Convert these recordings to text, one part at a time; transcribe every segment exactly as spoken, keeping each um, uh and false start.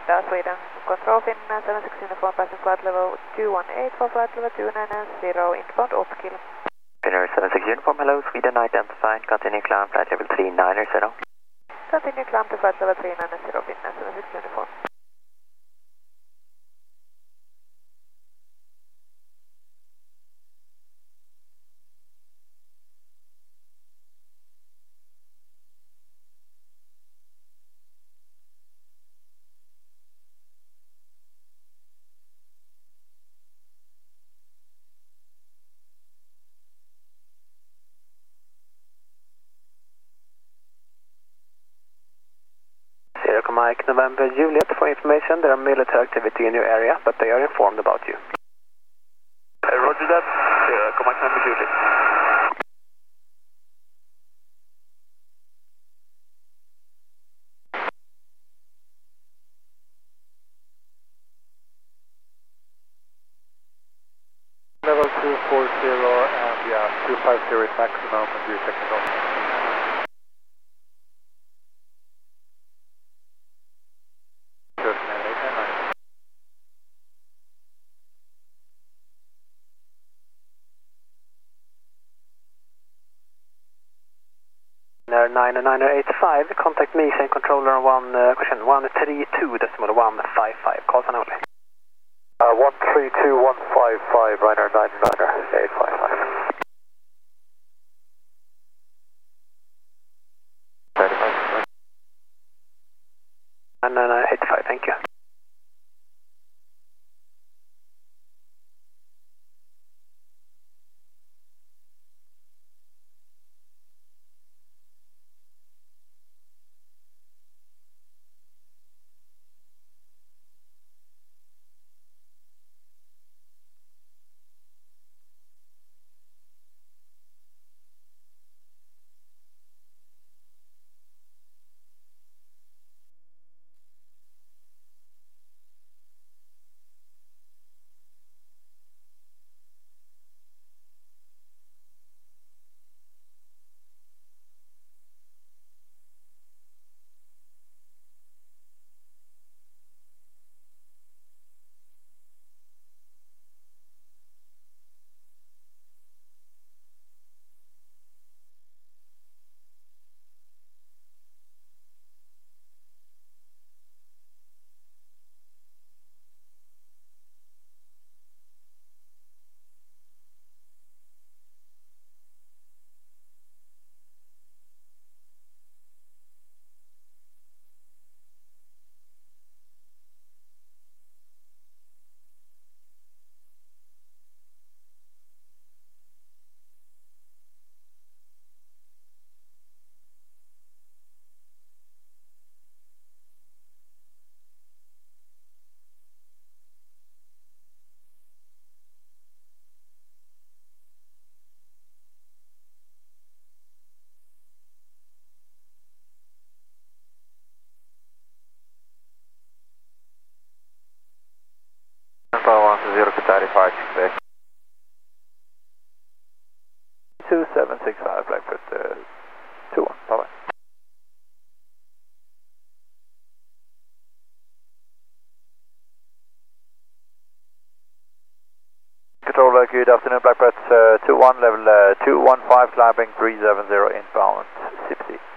Florida, Sweden. Control Finland seven six uniform passing flight level two one eight for flight level two nine zero, inbound eight kilo. Finnair seven six uniform, hello, Sweden identified, continue climb flight level three nine zero. Continue climb to flight level three nine zero, Finland seven six uniform. Sierra Mike November Juliet, for information, there are military activity in your area, but they are informed about you. Uh, roger that, Sierra Mike November Juliet. Level two four zero and yeah, two five zero is maximum and view technical. nine nine eight five, contact me, same controller on one, uh, question one three two decimal one five five, call sign only. Uh, one three two one five five, Ryanair nine nine eight five five. nine nine eight five, thank you. one to zero, Qatari parking bay. two seven six five, Blackfoot, uh, two one, bye bye. Controller, good afternoon, Blackfoot, uh, two one, level uh, two one five, climbing three seven zero, inbound, S I P C.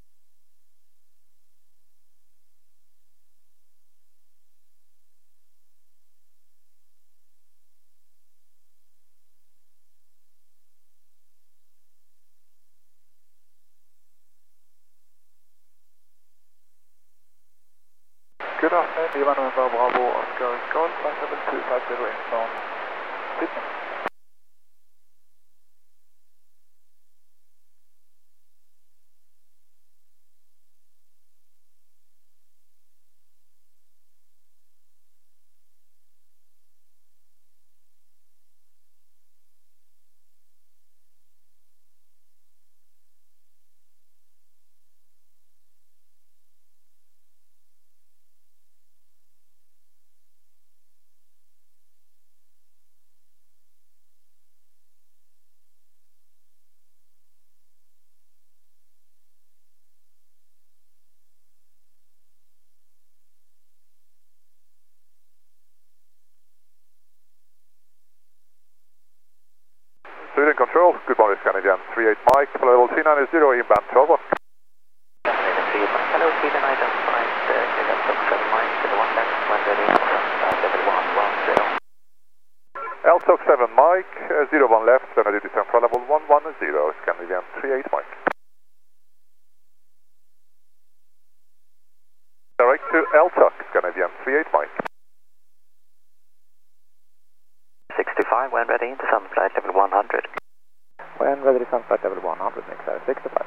Good afternoon, Lima November Bravo Oscar Golf, flight level two five zero inbound Sydney. Sweden Control, good morning, Scandinavian three eight Mike, level three nine zero, inbound twelve one. Hello, Sweden, identified, uh, L SOX seven Mike, to the one left, when ready, uh, level one one zero. L SOX seven Mike, uh, zero one left, and descent for level one one zero, Scandinavian three eight Mike. Direct to L SOX, Scandinavian three eight Mike. sixty-five, when ready, descent flight level one hundred. When ready, descent flight level one hundred, next air sixty-five.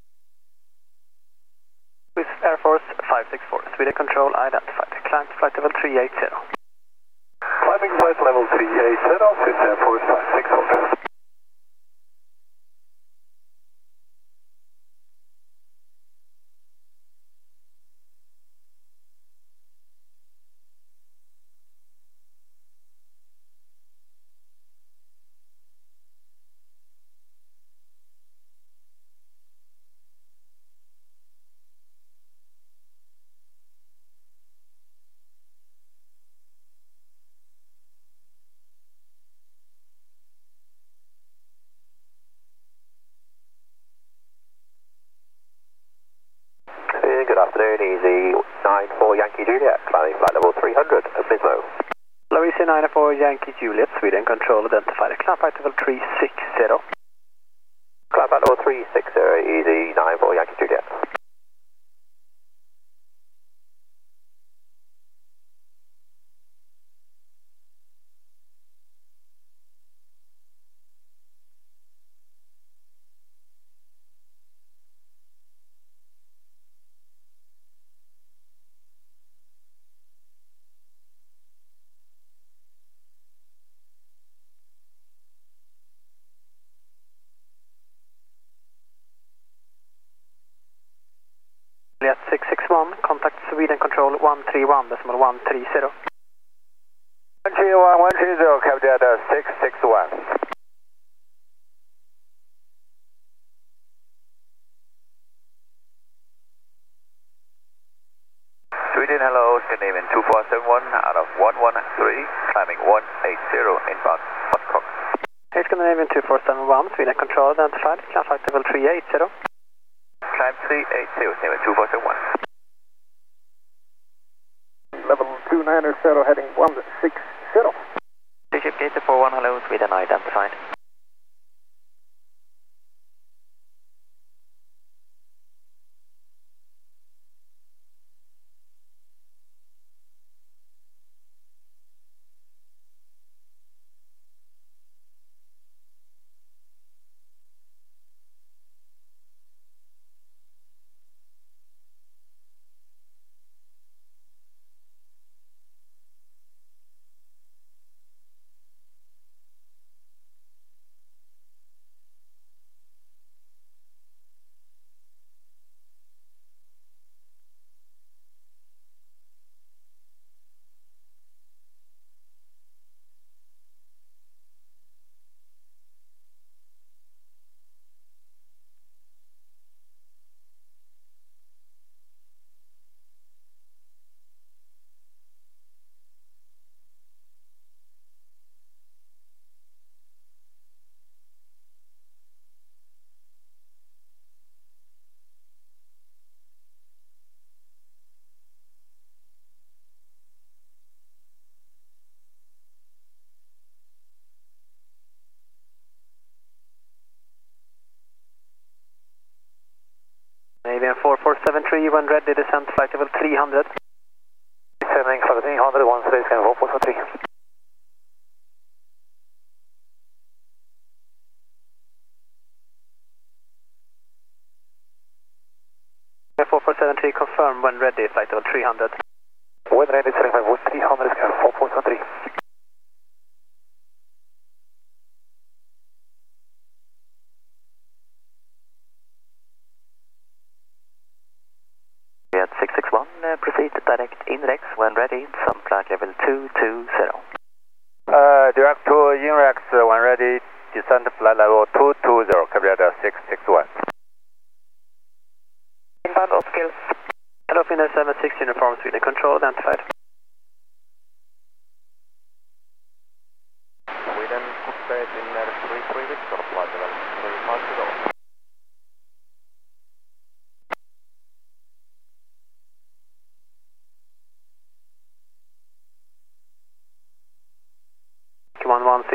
With Air Force five six four, Sweden Control identified, climb to flight level three eight zero. Climbing flight level three eight zero, Swiss Air Force five six four. Good afternoon, Easy nine four Yankee Juliet, climbing flight level three hundred at Bismo. Hello, Easy nine four Yankee Juliet, Sweden Control identified, climb flight level three six zero. Climb flight level three six zero, Easy nine four Yankee Juliet. Juliet six six one, contact Sweden Control one three one, decimal one three zero. one three one, one three zero, Caveat six six one. Sweden, hello, Scandinavian two four seven one out of one one three, climbing one eight zero, inbound Bangkok. Hey, Scandinavian two four seven one, Sweden Control identified, climb flight level three eight zero. Climb three eight zero, Scandinavian two four seven one. Level two nine zero, heading one six zero. Ship Gate four one, hello, Sweden identified. Scandinavian four four seven three, when ready, descent flight level three hundred. Descending flight three hundred, one three, four four seven three. four four seven three, confirm when ready, flight level three hundred. When ready, descending flight three hundred, four four seven three. six six one, uh, proceed direct INREX when ready, some flight level two two zero. Uh, direct to INREX uh, when ready, descent flight level two two zero, Caveat six six one. Inbound Oskil. Hello, Finnair seven six uniform, Sweden Control identified. Sweden, Finnair three three, Victor,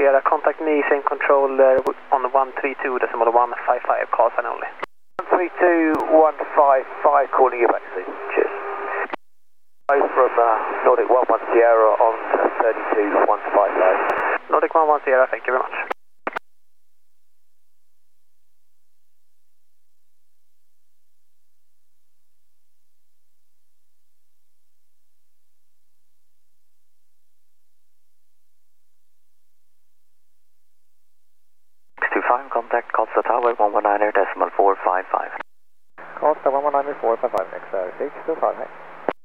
Sierra, contact me, same controller on one three two decimal one five five, call sign only. one three two one five five, calling you back soon. Cheers. From uh, Nordic one one Sierra on thirty-two one five five. Nordic one one Sierra, thank you very much. six two five, contact Costa Tower one one nine decimal four five five. Costa one one nine four five five, next uh, six two five, hey.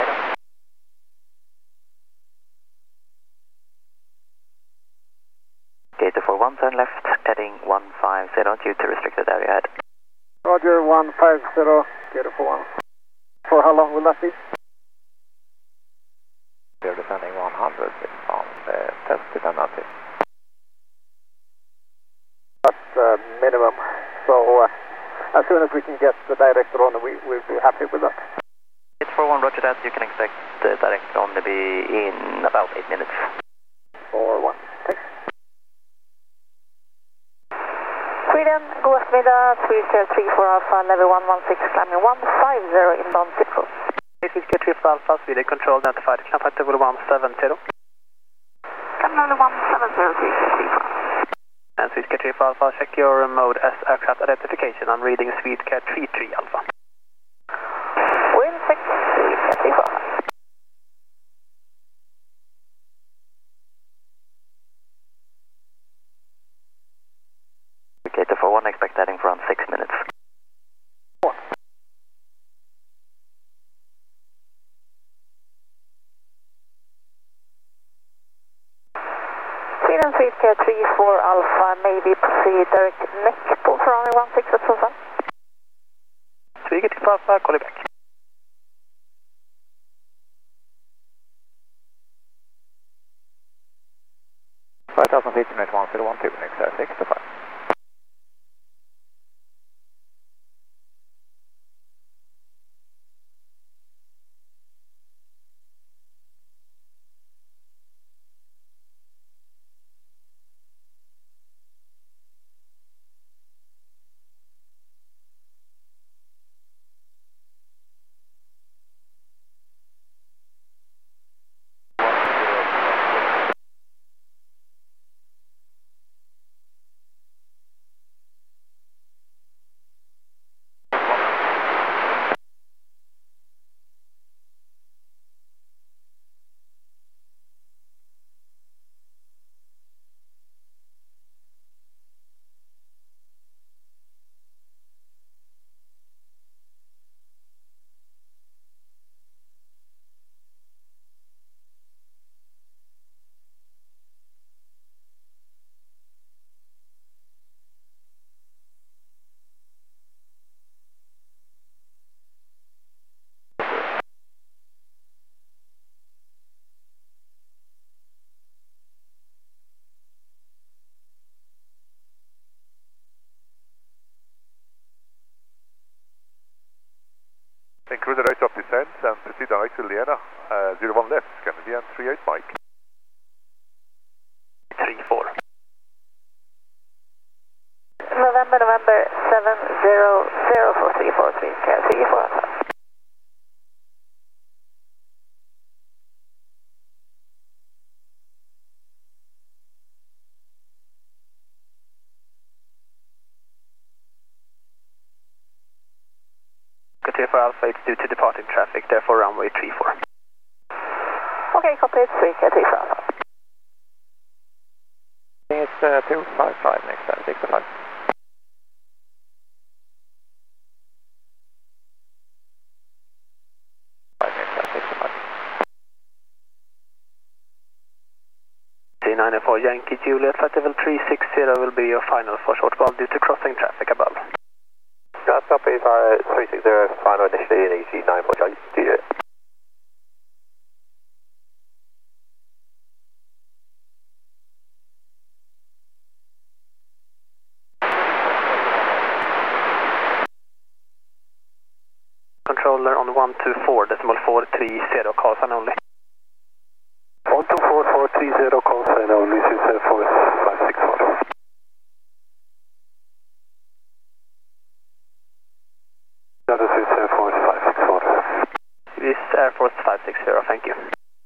Gate four one, turn left, heading one five zero due to restricted area ahead. Roger, one five zero, Gate four one. For how long will that be? We're descending one hundred on the test dependency. That's uh, minimum. So uh, as soon as we can get the director on, we, we'll be happy with that. Gate four one, roger that. You can expect the director on to be in about eight minutes. four one, thanks. Sweden, god eftermiddag, Swedish three four Alpha, level one one six, climbing one five zero, inbound zero. Swedish three four Alpha, Sweden control notified, contact level one seven zero. Come level one seven zero, Swedish three four. And Swedish three four Alpha, check your mode as aircraft identification. I'm reading Swedish three three Alpha. Wind six, Swedish three four. Gate four one, expect heading for around six minutes. Sweden Swedish three four Alpha, maybe proceed direct neck pull for only one six at Sunsan. Swedish three four Alpha, call you back. five thousand feet, unit one zero one two, next uh, six to five. Cruiser right off descent and proceed direct to Lena, uh, zero one left, Kennedy and three eight Mike. three four. November, November seven zero zero for three four three, three four Alpha. three four Alpha, it's due to departing traffic, therefore runway three four. Okay, complete three three four Alpha. It's uh, two five five, next uh, six to five. five, next uh, six to five. C nine four Yankee Juliet, flight level three six zero will be your final for short while due to crossing traffic above. Got copy for three six zero, final initially in E C nine four Juliet. Controller on one two four decimal four three zero, call sign only. one two four four three zero, call sign only, this is four five six. five six zero, thank you.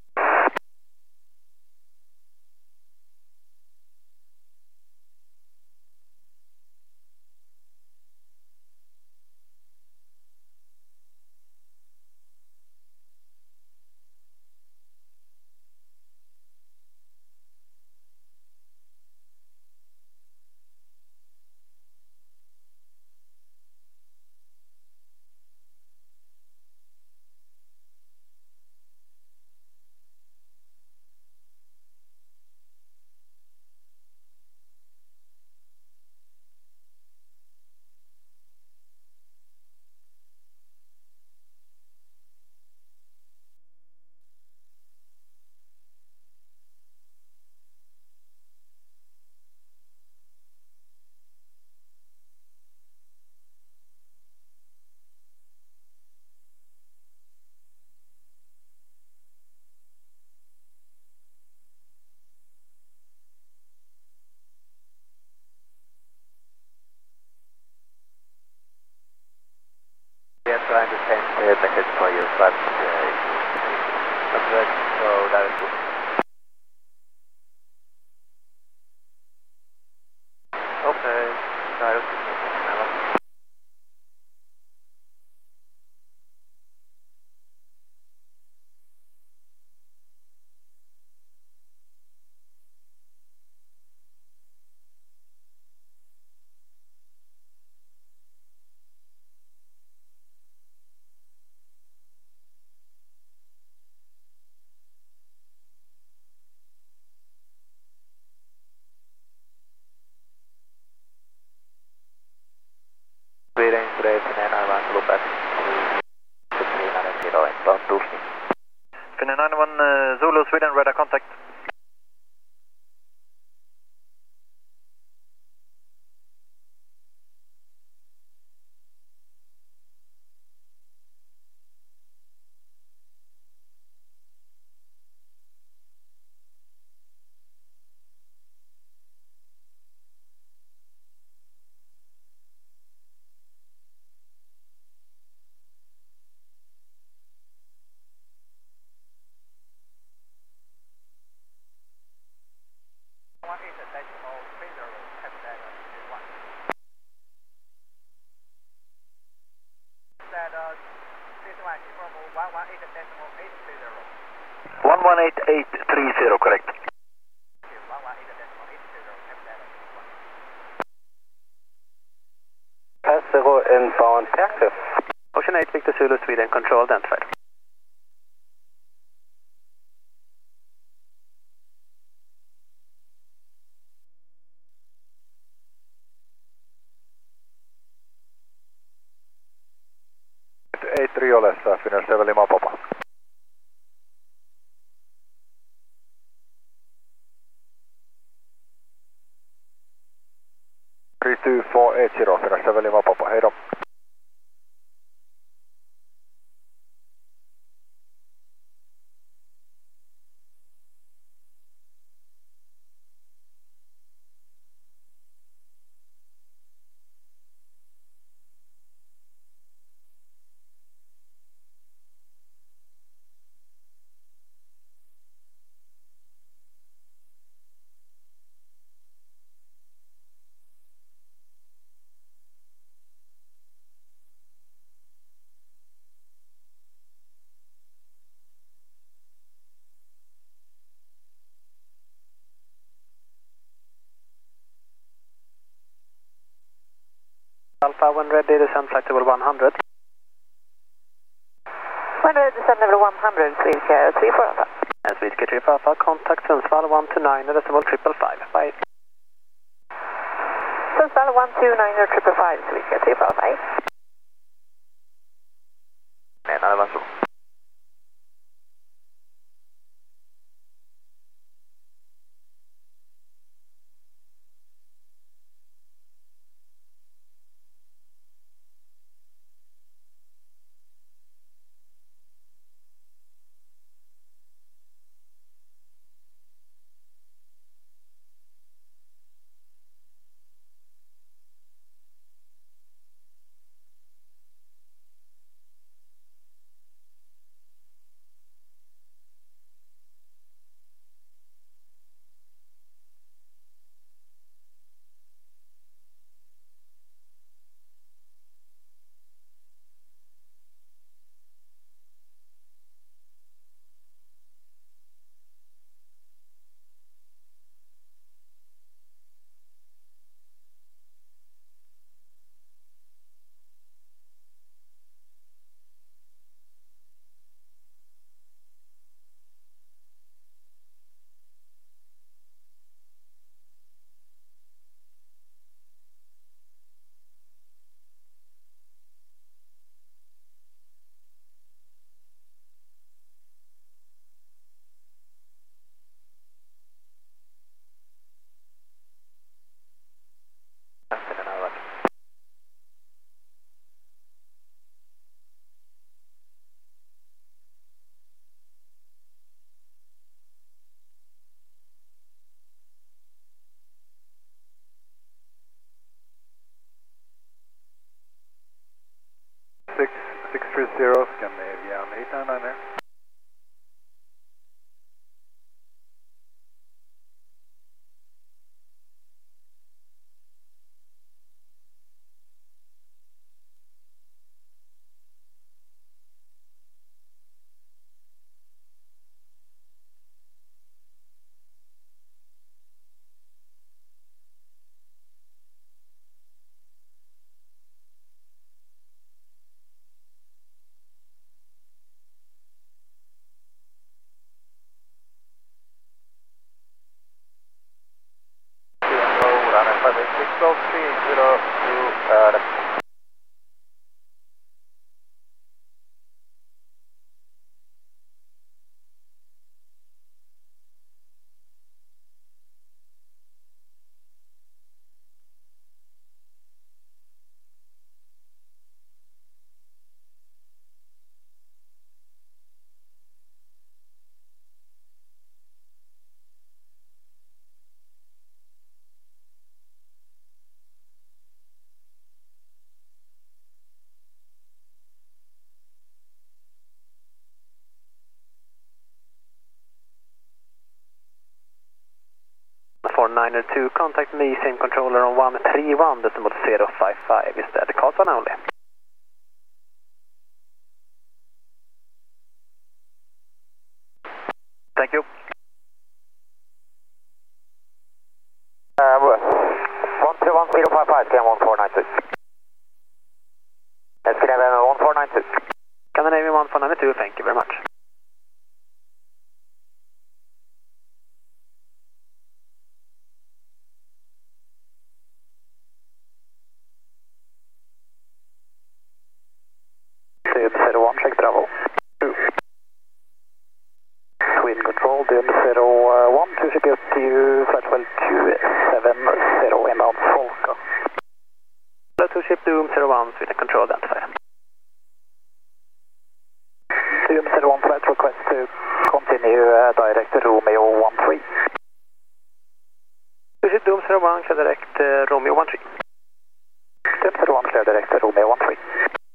We are trying to send a message for you, but uh, not good, so that is good. Okay, that is good. Sweden, Brave, Finnair nine one, look at three nine zero, inbound Tuesday. Finnair nine one, uh, Zulu, Sweden, radar contact. one one eight eight three zero, correct. Passero inbound Perke. Ocean eight, Victor Zulu, Sweden, control identified. eight three olessa, Finnair seven Lima Papa. three two four eight zero, Finnair seven Lima Papa, head up. Alpha, when ready, descend flight level one hundred. When ready, descend level one hundred, Swedecare three four Alpha. And Swedecare three four Alpha, contact Sundsvall one two nine, decimal triple five. Bye. Sundsvall one two nine, triple five, Swedecare three four Alpha. Nej, det var så. zero, Scandinavian eight nine nine. six oh three zero two, uh, four nine two, contact me, same controller on one three one, decimal zero five five instead, Karlsson only. Thank you. Uh, one two one zero five five, Scan one four nine two. Scandinavian one four nine two. Scandinavian one four nine two, thank you very much. zero one, check Bravo. two. Twin control, Dum zero one, two ship up to you, flight level two seven zero, inbound Folka. Hello, two ship Dum zero one, Sweden control, identifier. Dum zero one, flight request to continue uh, direct Romeo one three. Two ship Dum zero one, clear direct uh, Romeo one three. Dum zero one, clear direct Romeo one three.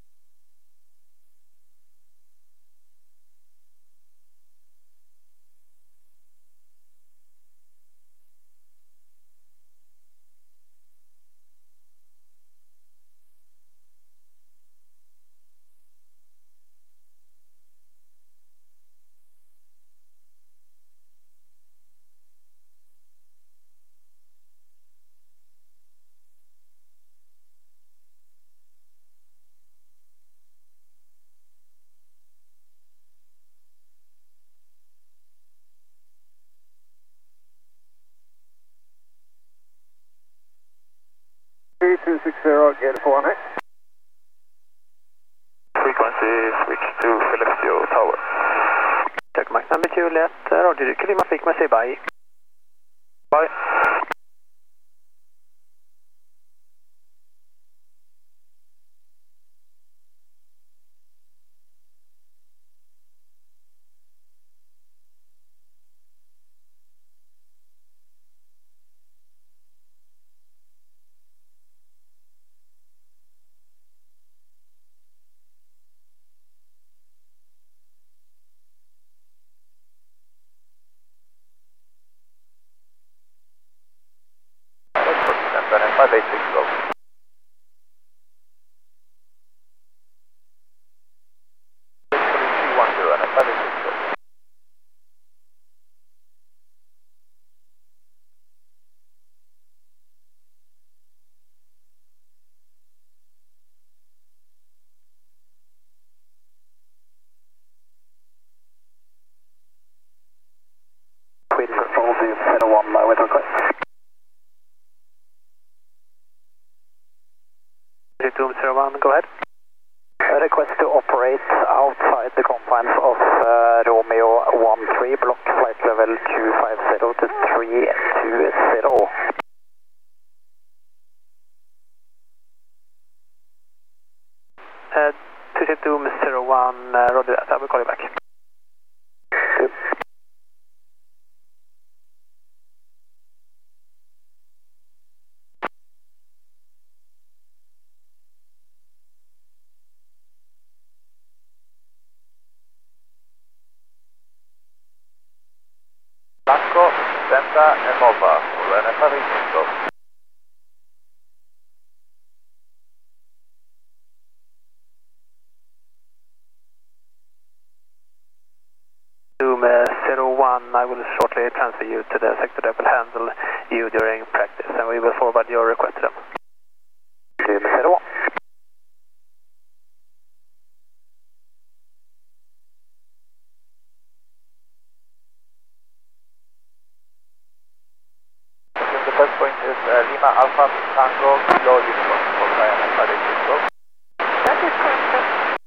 three two six zero, get four hundred. Frequency switch to Philippsio Tower. Check Mike number Juliet, uh, Roger, Klima frequency, bye. Bye. five eight six zero. three one zero and five eight six zero. Twin control, Dum zero one, uh, with request. Dum zero one, go ahead. A request to operate outside the confines of uh, Romeo one three, block flight level two five zero to three two zero. Uh, two ship Dum zero one, uh, roger that, I will call you back. Two. Delta Emova, Lorena Paris Echo. Zoom uh, zero one, I will shortly transfer you to the sector that will handle you during practice, and we will forward your request to them. Zoom zero one. The first point is uh, Lima Alpha Tango Kilo Uniform for Lorena Paris Echo. That is correct.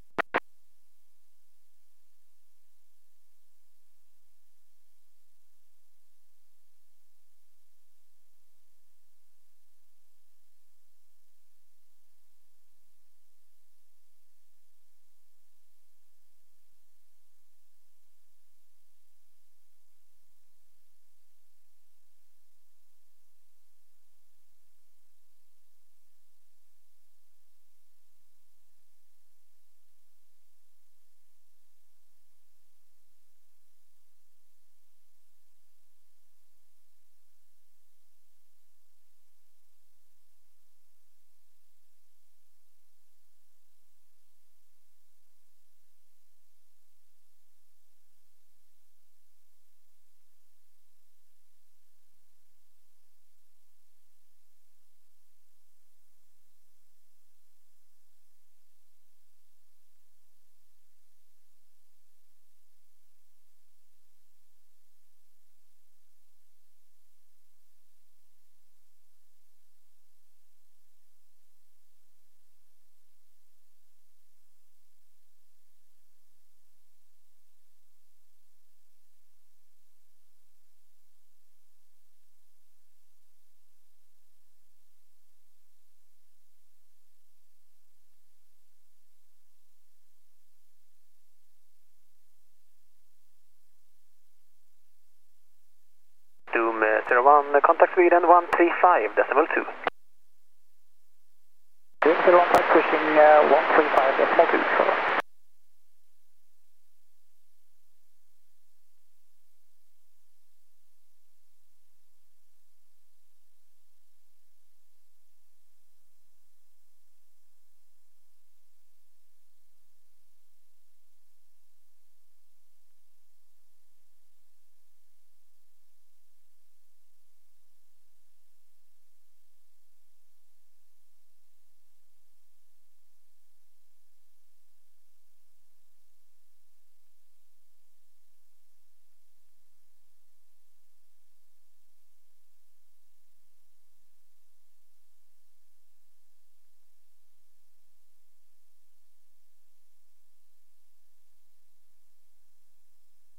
Zoom uh, zero one, uh, contact Sweden one three five decimal two. Zoom zero one five, pushing uh, one three five